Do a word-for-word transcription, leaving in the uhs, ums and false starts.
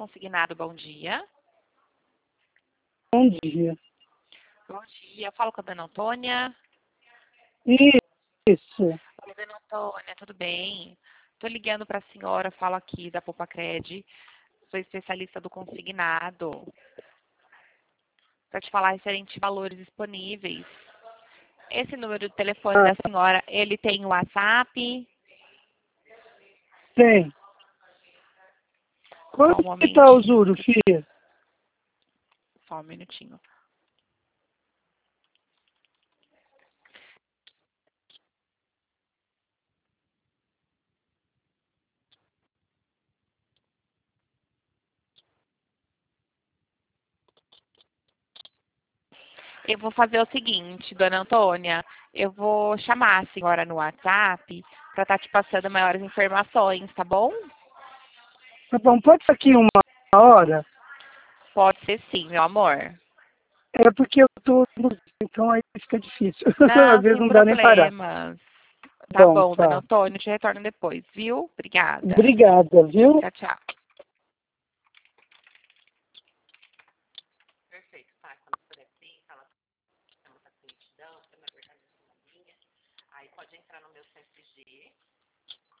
Consignado, bom dia. Bom dia. Bom dia, eu falo com a dona Antônia. Isso. Oi, dona Antônia, tudo bem? Estou ligando para a senhora, falo aqui da Popacred, sou especialista do consignado, para te falar referente a valores disponíveis. Esse número de telefone Ah, da senhora, ele tem o WhatsApp? tem. Só um Quanto que tá o momentinho, juro, filha? só um minutinho. Eu vou fazer o seguinte, dona Antônia, eu vou chamar a senhora no WhatsApp para estar te passando maiores informações, tá bom? Tá bom, pode ser aqui uma hora? Pode ser sim, meu amor. É porque eu tô no... Então aí fica difícil. Às Não, vezes sem não dá nem parar. problemas. Tá Bom, bom, dona tá. Antônia, eu te retorno depois, viu? Obrigada. Obrigada, viu? Tchau, tchau. Perfeito, tá? Quando for assim, fala chama a cliente, não, você não é verdade, minha. Aí pode entrar no meu C S G.